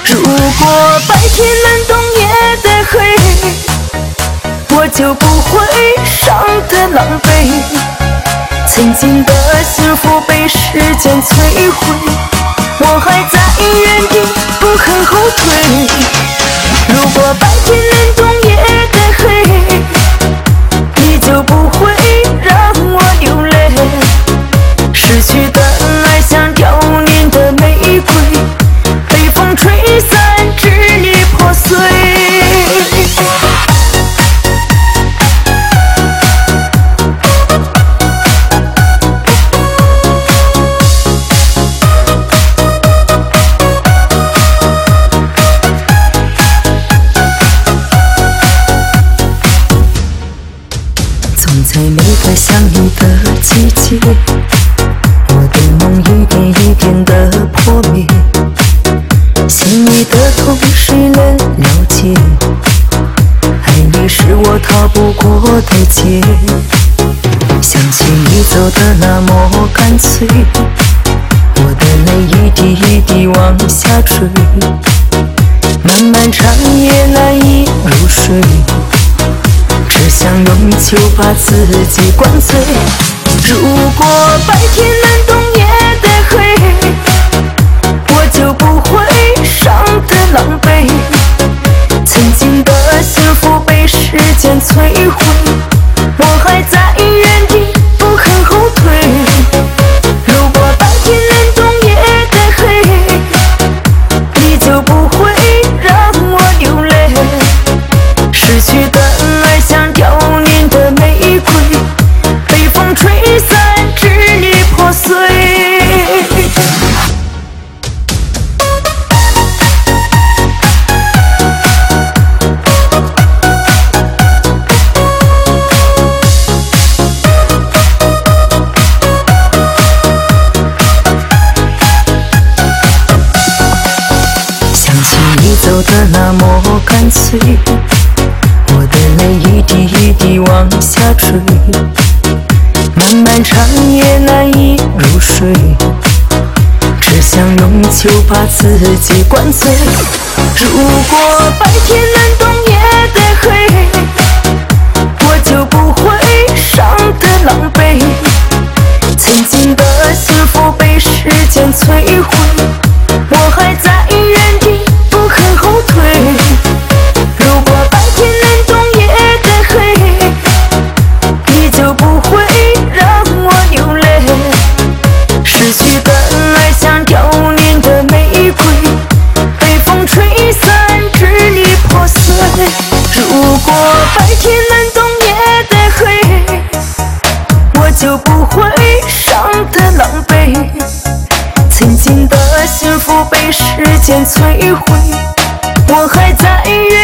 如果白天能懂夜的黑，我就不会伤得狼狈。曾经的幸福被时间摧毁，我还在原地不肯后退。如果白天能懂夜的黑，你就不会让我流泪。失去的爱像凋零的玫瑰，被风吹散，支离破碎。总在每个相遇的季节，我的梦一点一点的破灭，心里的痛谁能了解？爱你是我逃不过的劫，想起你走的那么干脆，我的泪一滴一滴往下坠，漫漫长夜难以入睡，只想用酒把自己灌醉。如果白天能懂夜的黑，我就不会伤得狼狈。曾经的幸福被时间摧毁，我还在原地不肯后退。如果白天能懂夜的黑，你就不会让我流泪。失去的爱像凋零的玫瑰，被风吹散，支离破碎。想起你走的那么干脆，我的泪一滴一滴往下坠，漫漫长夜难以入睡，只想用酒把自己灌醉。如果白天能懂夜的黑，我就不会伤得狼狈。曾经的幸福被时间摧毁，我还在原地不肯后退。如果白天能懂夜的黑，你就不会让我流泪。失去的爱像凋零的玫瑰，被风吹散，支离破碎。如果白天能懂夜的黑，我就不会伤得狼狈。曾经的幸福被时间摧毁，我还在原